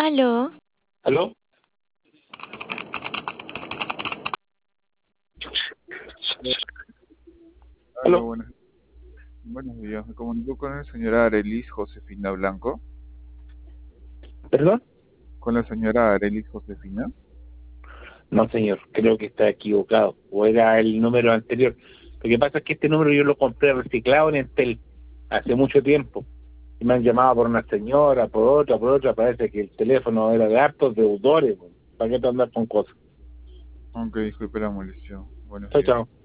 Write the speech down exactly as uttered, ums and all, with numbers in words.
Aló, ¿Aló? Hola, ¿Aló? buenos, buenos días. Me comunico con la señora Arelis Josefina Blanco. ¿Perdón? Con la señora Arelis Josefina. No, señor, creo que está equivocado. O era el número anterior. Lo que pasa es que este número yo lo compré reciclado en Entel hace mucho tiempo. Y me han llamado por una señora, por otra, por otra. Parece que el teléfono era de hartos deudores. ¿Para qué te andas con cosas? Aunque disculpe la molestia. Buenos Chao, días. chao.